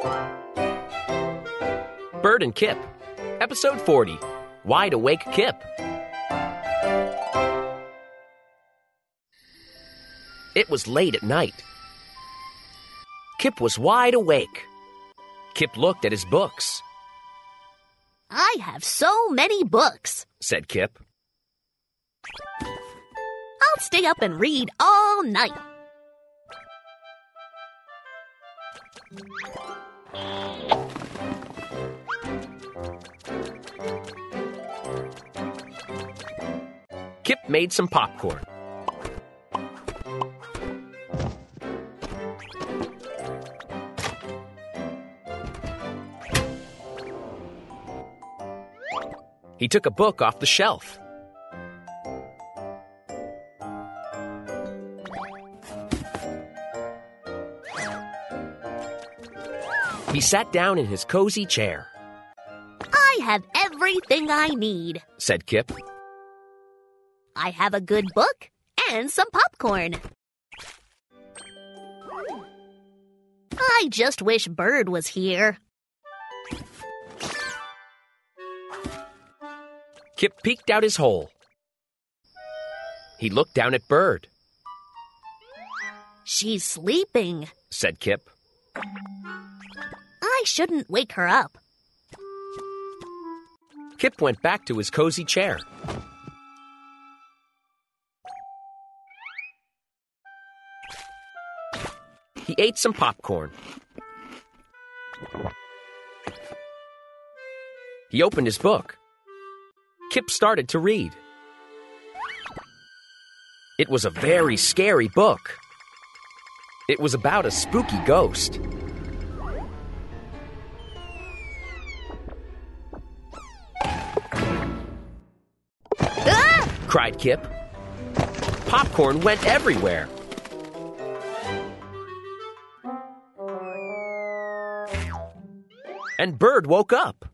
Bert and Kip, Episode 40, Wide Awake Kip. It was late at night. Kip was wide awake. Kip looked at his books. I have so many books, said Kip. I'll stay up and read all night. Kip made some popcorn. He took a book off the shelf. He sat down in his cozy chair. I have everything I need, said Kip. I have a good book and some popcorn. I just wish Bird was here. Kip peeked out his hole. He looked down at Bird. She's sleeping, said Kip. I shouldn't wake her up. Kip went back to his cozy chair. He ate some popcorn. He opened his book. Kip started to read. It was a very scary book. It was about a spooky ghost. Ah! cried Kip. Popcorn went everywhere. And Bird woke up.